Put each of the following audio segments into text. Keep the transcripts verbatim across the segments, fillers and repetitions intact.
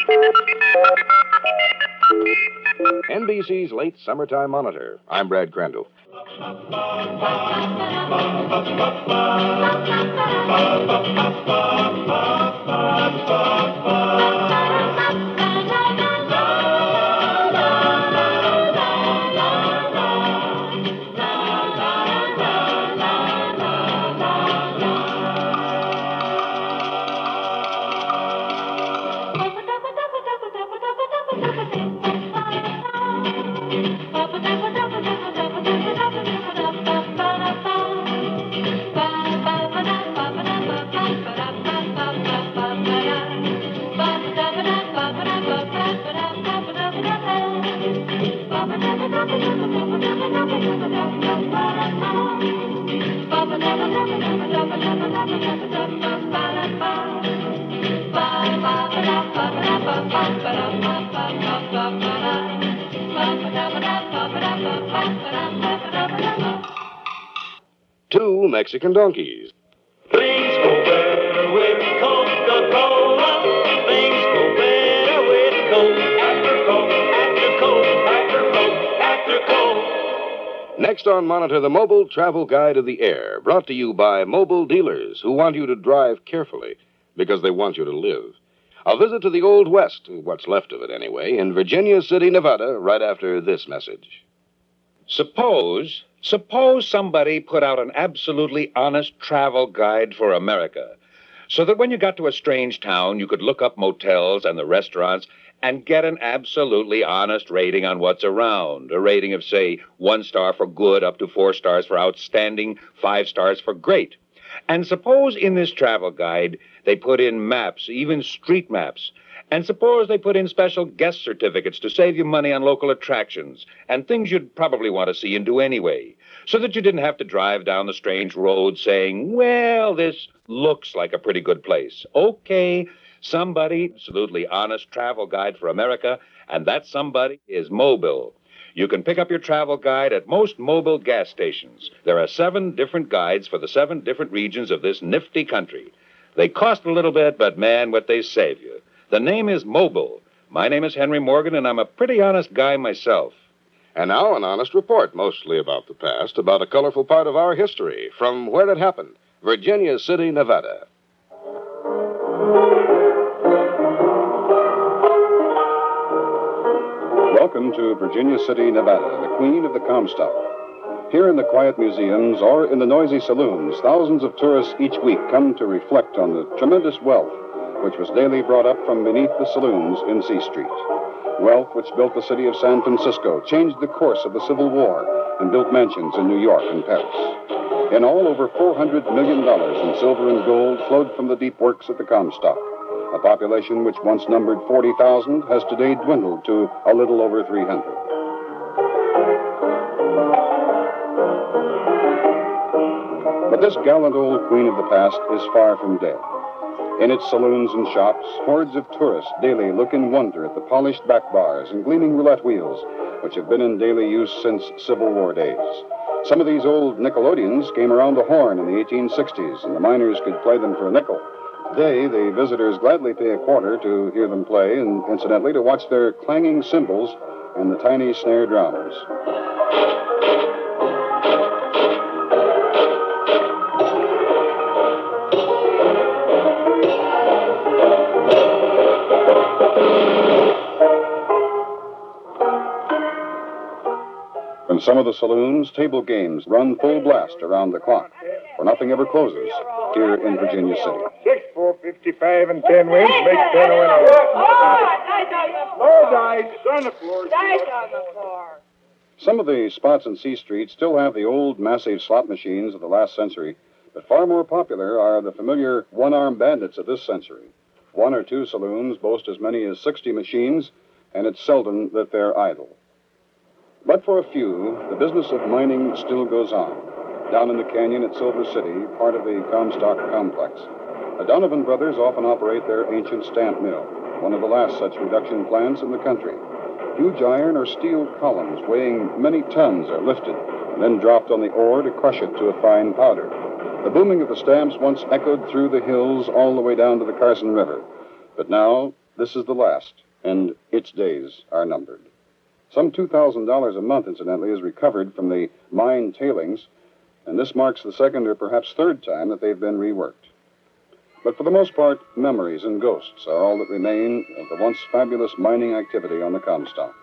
N B C's Late Summertime Monitor. I'm Brad Crandall. Two Mexican donkeys. Things go better with Coca-Cola. Things go better with Coke. After Coke, after Coke, after Coke, after Coke. Next on Monitor, the Mobile Travel Guide of the Air, brought to you by mobile dealers who want you to drive carefully because they want you to live. A visit to the Old West, what's left of it anyway, in Virginia City, Nevada, right after this message. Suppose, suppose somebody put out an absolutely honest travel guide for America, so that when you got to a strange town, you could look up motels and the restaurants and get an absolutely honest rating on what's around. A rating of, say, one star for good, up to four stars for outstanding, five stars for great. And suppose in this travel guide they put in maps, even street maps. And suppose they put in special guest certificates to save you money on local attractions and things you'd probably want to see and do anyway, so that you didn't have to drive down the strange road saying, well, this looks like a pretty good place. Okay, somebody, absolutely honest travel guide for America, and that somebody is Mobile. You can pick up your travel guide at most Mobile gas stations. There are seven different guides for the seven different regions of this nifty country. They cost a little bit, but man, what they save you. The name is Mobile. My name is Henry Morgan, and I'm a pretty honest guy myself. And now an honest report, mostly about the past, about a colorful part of our history, from where it happened, Virginia City, Nevada. Welcome to Virginia City, Nevada, the queen of the Comstock. Here in the quiet museums or in the noisy saloons, thousands of tourists each week come to reflect on the tremendous wealth which was daily brought up from beneath the saloons in C Street. Wealth which built the city of San Francisco, changed the course of the Civil War, and built mansions in New York and Paris. In all, over four hundred million dollars in silver and gold flowed from the deep works at the Comstock. A population which once numbered forty thousand has today dwindled to a little over three hundred. But this gallant old queen of the past is far from dead. In its saloons and shops, hordes of tourists daily look in wonder at the polished back bars and gleaming roulette wheels, which have been in daily use since Civil War days. Some of these old Nickelodeons came around the horn in the eighteen sixties, and the miners could play them for a nickel. Today, the visitors gladly pay a quarter to hear them play, and incidentally, to watch their clanging cymbals and the tiny snare drums. In some of the saloons, table games run full blast around the clock, for nothing ever closes here in Virginia City. Six, four, fifty-five, and ten wins make ten a winner. Oh, dice on the floor. Dice on the floor. Some of the spots in C Street still have the old massive slot machines of the last century, but far more popular are the familiar one-armed bandits of this century. One or two saloons boast as many as sixty machines, and it's seldom that they're idle. But for a few, the business of mining still goes on. Down in the canyon at Silver City, part of the Comstock complex, the Donovan brothers often operate their ancient stamp mill, one of the last such reduction plants in the country. Huge iron or steel columns weighing many tons are lifted and then dropped on the ore to crush it to a fine powder. The booming of the stamps once echoed through the hills all the way down to the Carson River. But now, this is the last, and its days are numbered. Some two thousand dollars a month, incidentally, is recovered from the mine tailings, and this marks the second or perhaps third time that they've been reworked. But for the most part, memories and ghosts are all that remain of the once fabulous mining activity on the Comstock.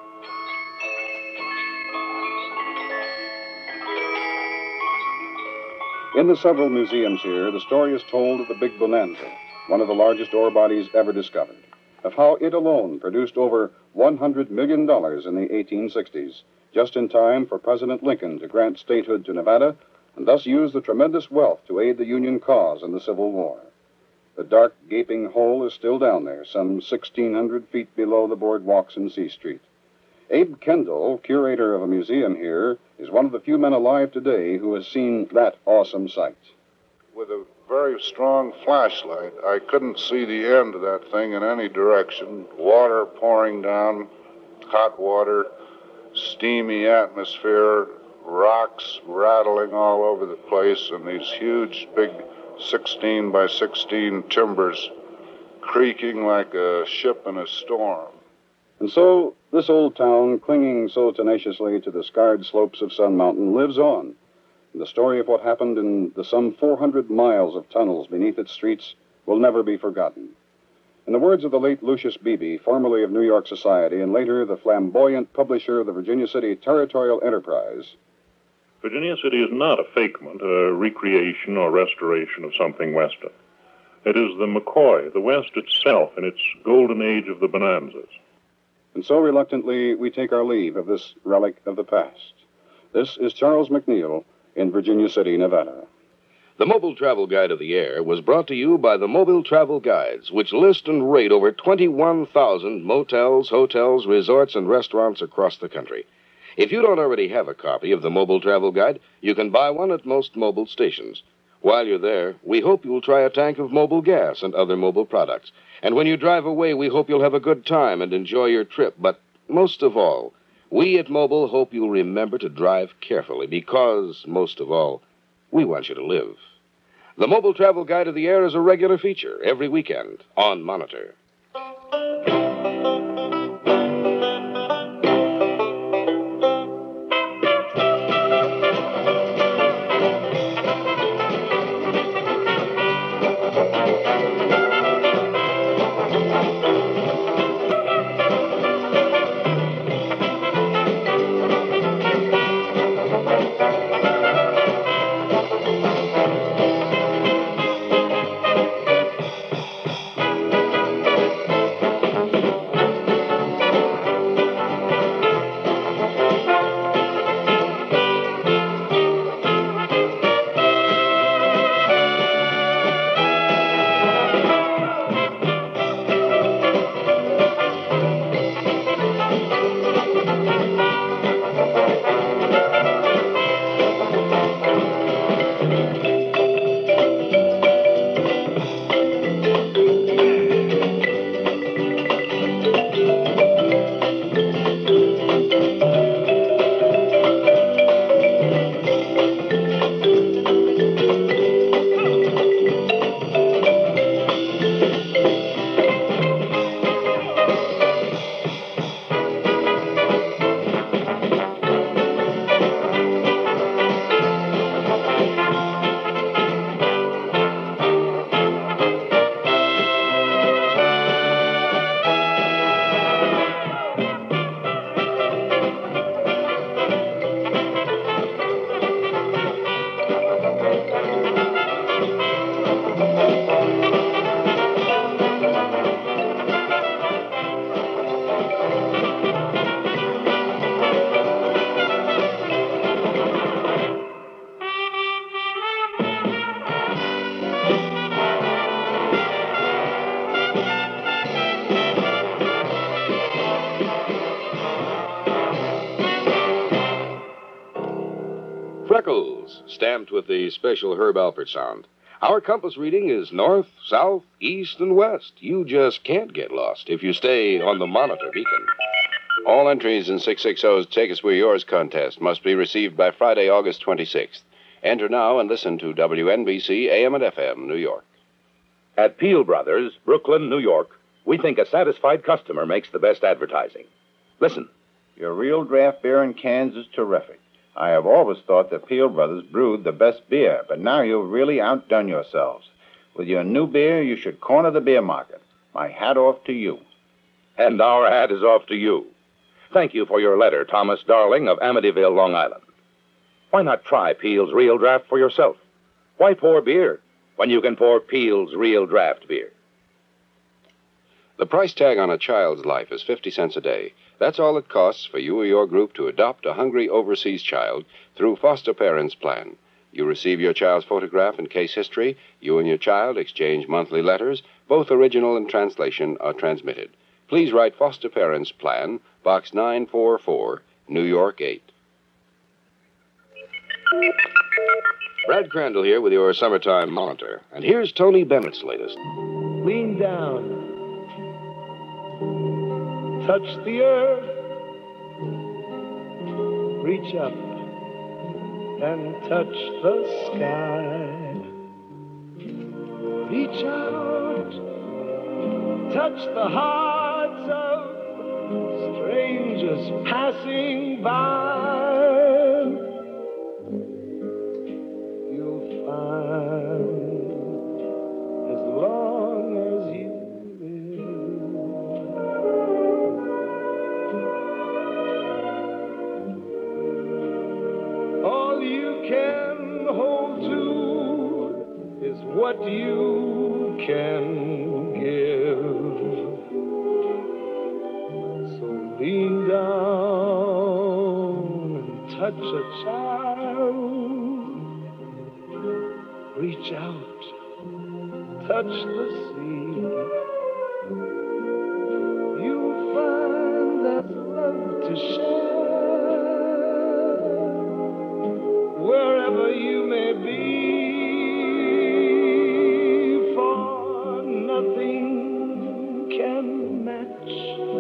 In the several museums here, the story is told of the Big Bonanza, one of the largest ore bodies ever discovered, of how it alone produced over one hundred million dollars in the eighteen sixties, just in time for President Lincoln to grant statehood to Nevada and thus use the tremendous wealth to aid the Union cause in the Civil War. The dark, gaping hole is still down there, some sixteen hundred feet below the boardwalks in C Street. Abe Kendall, curator of a museum here, is one of the few men alive today who has seen that awesome sight. With a very strong flashlight, I couldn't see the end of that thing in any direction. Water pouring down, hot water, steamy atmosphere, rocks rattling all over the place, and these huge, big sixteen by sixteen timbers creaking like a ship in a storm. And so, this old town, clinging so tenaciously to the scarred slopes of Sun Mountain, lives on. And the story of what happened in the some four hundred miles of tunnels beneath its streets will never be forgotten. In the words of the late Lucius Beebe, formerly of New York Society and later the flamboyant publisher of the Virginia City Territorial Enterprise, Virginia City is not a fakement, a recreation or restoration of something Western. It is the McCoy, the West itself, in its golden age of the bonanzas. And so reluctantly, we take our leave of this relic of the past. This is Charles McNeil in Virginia City, Nevada. The Mobile Travel Guide of the Air was brought to you by the Mobile Travel Guides, which list and rate over twenty-one thousand motels, hotels, resorts, and restaurants across the country. If you don't already have a copy of the Mobile Travel Guide, you can buy one at most mobile stations. While you're there, we hope you'll try a tank of mobile gas and other mobile products. And when you drive away, we hope you'll have a good time and enjoy your trip. But most of all, we at Mobile hope you'll remember to drive carefully because, most of all, we want you to live. The Mobile Travel Guide of the Air is a regular feature every weekend on Monitor. Freckles, stamped with the special Herb Alpert sound. Our compass reading is north, south, east, and west. You just can't get lost if you stay on the Monitor beacon. All entries in six sixty's Take Us Where Yours contest must be received by Friday, August twenty-sixth. Enter now and listen to W N B C A M and F M, New York. At Peel Brothers, Brooklyn, New York, We think a satisfied customer makes the best advertising. Listen. Your real draft beer in cans is terrific. I have always thought that Peel Brothers brewed the best beer, but now you've really outdone yourselves. With your new beer, you should corner the beer market. My hat off to you. And our hat is off to you. Thank you for your letter, Thomas Darling of Amityville, Long Island. Why not try Peel's Real Draft for yourself? Why pour beer when you can pour Peel's Real Draft beer? The price tag on a child's life is fifty cents a day. That's all it costs for you or your group to adopt a hungry overseas child through Foster Parents Plan. You receive your child's photograph and case history. You and your child exchange monthly letters. Both original and translation are transmitted. Please write Foster Parents Plan, Box nine four four, New York eight. Brad Crandall here with your Summertime Monitor. And here's Tony Bennett's latest. Lean down. Touch the earth. Reach up and touch the sky. Reach out. Touch the hearts of strangers passing by. You'll find as long as you can hold to is what you can give. So lean down and touch a child. Reach out, touch the sea. You'll find there's love to share. Wherever you may be, for nothing can match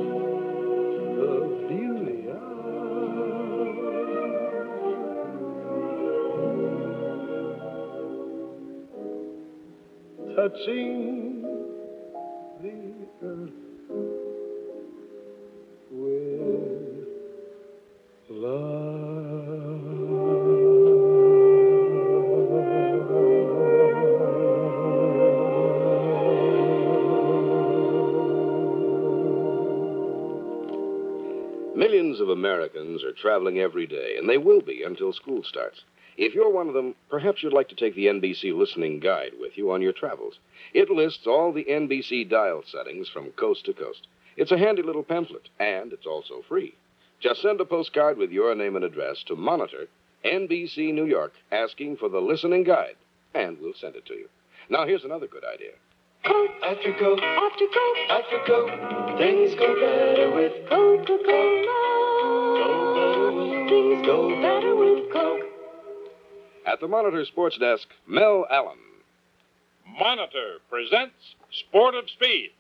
the beauty of touching the earth with love. Millions of Americans are traveling every day, and they will be until school starts. If you're one of them, perhaps you'd like to take the N B C Listening Guide with you on your travels. It lists all the N B C dial settings from coast to coast. It's a handy little pamphlet, and it's also free. Just send a postcard with your name and address to Monitor, N B C New York, asking for the Listening Guide, and we'll send it to you. Now, here's another good idea. Coke, after Coke, after Coke, after Coke, things go better with Coca-Cola. Things go better with Coke. At the Monitor Sports Desk, Mel Allen. Monitor presents Sport of Speed.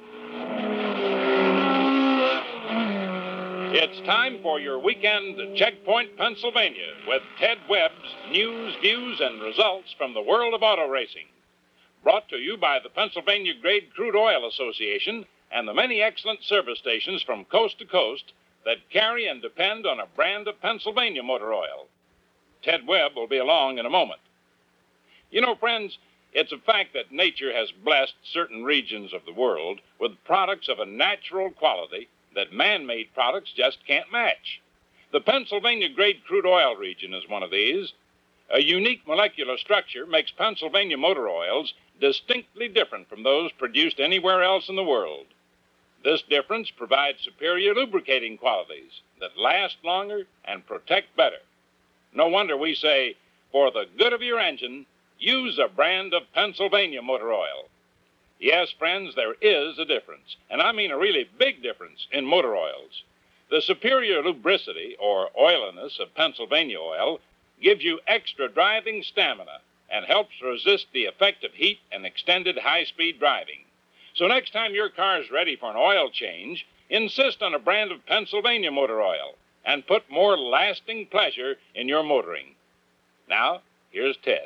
It's time for your weekend Checkpoint, Pennsylvania, with Ted Webb's news, views, and results from the world of auto racing. Brought to you by the Pennsylvania Grade Crude Oil Association and the many excellent service stations from coast to coast that carry and depend on a brand of Pennsylvania motor oil. Ted Webb will be along in a moment. You know, friends, it's a fact that nature has blessed certain regions of the world with products of a natural quality that man-made products just can't match. The Pennsylvania Grade Crude Oil region is one of these. A unique molecular structure makes Pennsylvania motor oils distinctly different from those produced anywhere else in the world. This difference provides superior lubricating qualities that last longer and protect better. No wonder we say, for the good of your engine, use a brand of Pennsylvania motor oil. Yes, friends, there is a difference, and I mean a really big difference in motor oils. The superior lubricity, or oiliness, of Pennsylvania oil gives you extra driving stamina and helps resist the effect of heat and extended high-speed driving. So next time your car is ready for an oil change, insist on a brand of Pennsylvania motor oil and put more lasting pleasure in your motoring. Now, here's Ted.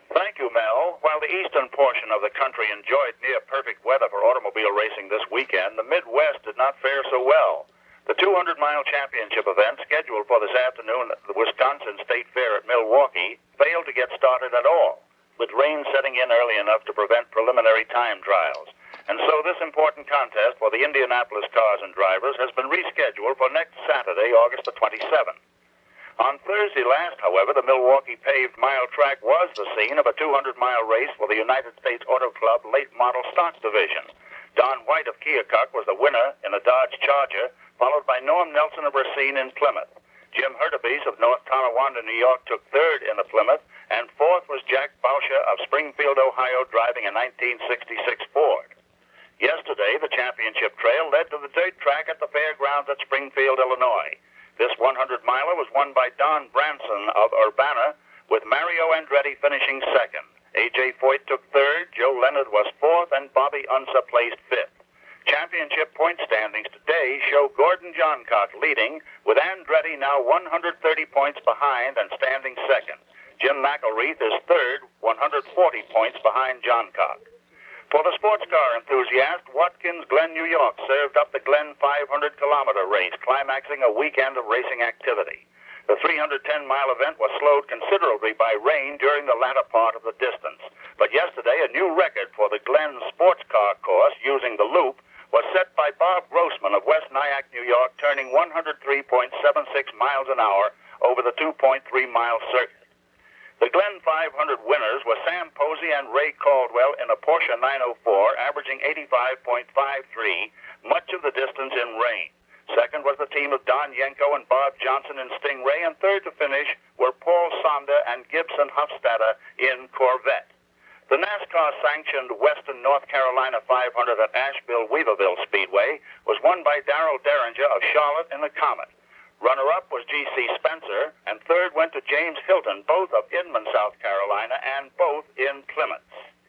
Thank you, Mel. While the eastern portion of the country enjoyed near-perfect weather for automobile racing this weekend, the Midwest did not fare so well. The two hundred mile championship event scheduled for this afternoon at the Wisconsin State Fair at Milwaukee failed to get started at all, with rain setting in early enough to prevent preliminary time trials. And so this important contest for the Indianapolis cars and drivers has been rescheduled for next Saturday, August the twenty-seventh. On Thursday last, however, the Milwaukee paved mile track was the scene of a two hundred mile race for the United States Auto Club late model stock division. Don White of Keokuk was the winner in a Dodge Charger, followed by Norm Nelson of Racine in Plymouth. Jim Hurtubise of North Tonawanda, New York, took third in the Plymouth, and fourth was Jack Bauscher of Springfield, Ohio, driving a nineteen sixty-six Ford. Yesterday, the championship trail led to the dirt track at the fairgrounds at Springfield, Illinois. This one hundred miler was won by Don Branson of Urbana, with Mario Andretti finishing second. A J. Foyt took third, Joe Leonard was fourth, and Bobby Unser placed fifth. Championship point standings today show Gordon Johncock leading, with Andretti now one hundred thirty points behind and standing second. Jim McElreath is third, one hundred forty points behind Johncock. For the sports car enthusiast, Watkins Glen, New York, served up the Glen five hundred kilometer race, climaxing a weekend of racing activity. The three hundred ten mile event was slowed considerably by rain during the latter part of the distance. But yesterday, a new record for the Glen sports car course using the loop was set by Bob Grossman of West Nyack, New York, turning one hundred three point seven six miles an hour over the two point three mile circuit. The Glen five hundred winners were Sam Posey and Ray Caldwell in a Porsche nine oh four, averaging eighty-five point five three, much of the distance in rain. Second was the team of Don Yenko and Bob Johnson in Stingray, and third to finish were Paul Sonder and Gibson Hofstadter in Corvette. The NASCAR-sanctioned Western North Carolina five hundred at Asheville-Weaverville Speedway was won by Darrell Derringer of Charlotte in the Comet. Runner-up was G C Spencer, and third went to James Hilton, both of Inman, South Carolina, and both in Plymouth.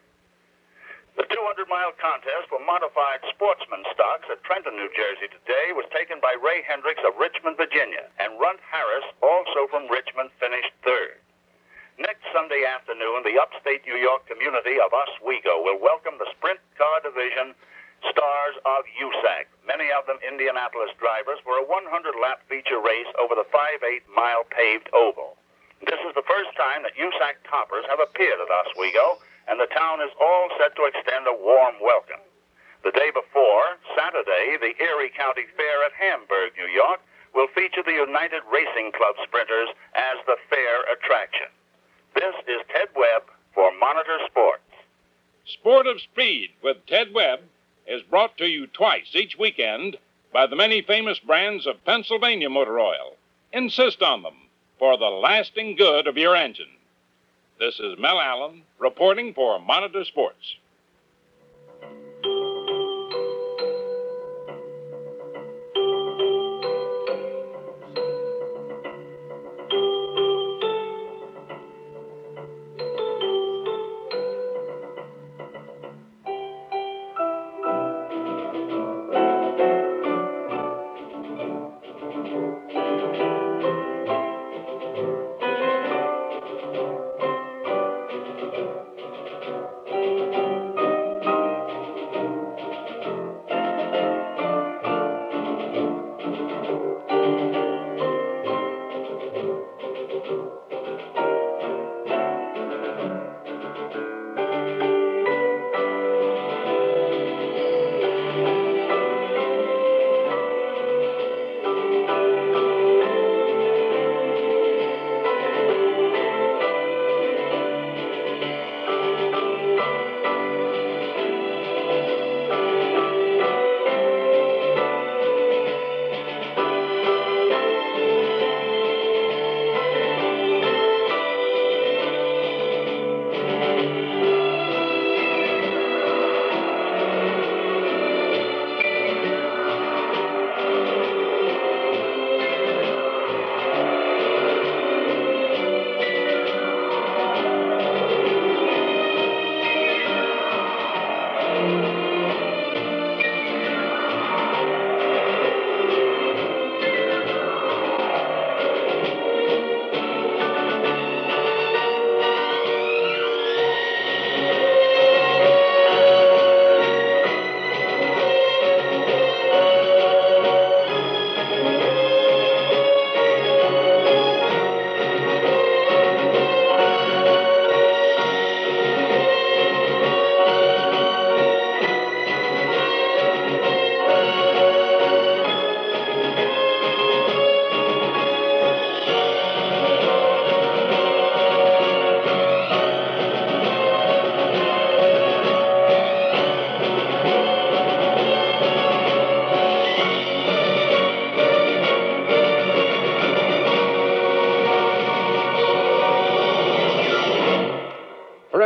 The two hundred mile contest for modified sportsman stocks at Trenton, New Jersey today was taken by Ray Hendricks of Richmond, Virginia, and Runt Harris, also from Richmond, finished third. Next Sunday afternoon, the upstate New York community of Oswego will welcome the Sprint Car Division stars of U S A C, many of them Indianapolis drivers, for a one hundred lap feature race over the five eight mile paved oval. This is the first time that U S A C toppers have appeared at Oswego, and the town is all set to extend a warm welcome. The day before, Saturday, the Erie County Fair at Hamburg, New York, will feature the United Racing Club sprinters as the fair attraction. This is Ted Webb for Monitor Sports. Sport of Speed with Ted Webb is brought to you twice each weekend by the many famous brands of Pennsylvania motor oil. Insist on them for the lasting good of your engine. This is Mel Allen reporting for Monitor Sports.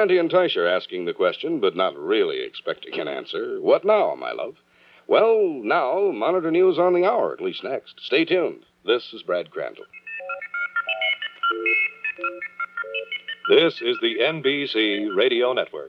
Brandy and Teicher asking the question, but not really expecting an answer. What now, my love? Well, now, Monitor News on the hour, at least next. Stay tuned. This is Brad Crandall. This is the N B C Radio Network.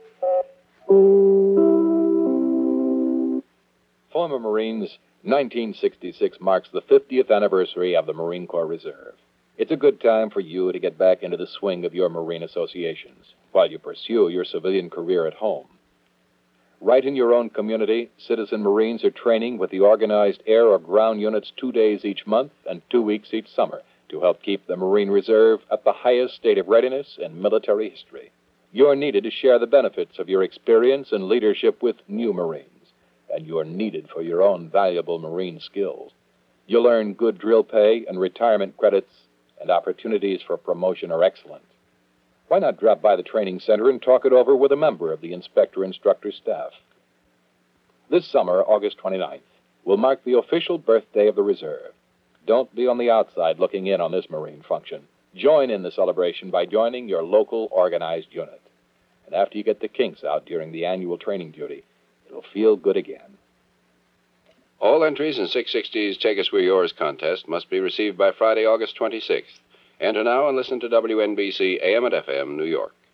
Former Marines, nineteen sixty-six marks the fiftieth anniversary of the Marine Corps Reserve. It's a good time for you to get back into the swing of your Marine associations while you pursue your civilian career at home. Right in your own community, citizen Marines are training with the organized air or ground units two days each month and two weeks each summer to help keep the Marine Reserve at the highest state of readiness in military history. You're needed to share the benefits of your experience and leadership with new Marines, and you're needed for your own valuable Marine skills. You'll earn good drill pay and retirement credits, and opportunities for promotion are excellent. Why not drop by the training center and talk it over with a member of the inspector-instructor staff? This summer, August twenty-ninth, will mark the official birthday of the Reserve. Don't be on the outside looking in on this Marine function. Join in the celebration by joining your local organized unit. And after you get the kinks out during the annual training duty, it'll feel good again. All entries in six sixty's Take Us We're Yours contest must be received by Friday, August twenty-sixth. Enter now and listen to W N B C A M and F M, New York.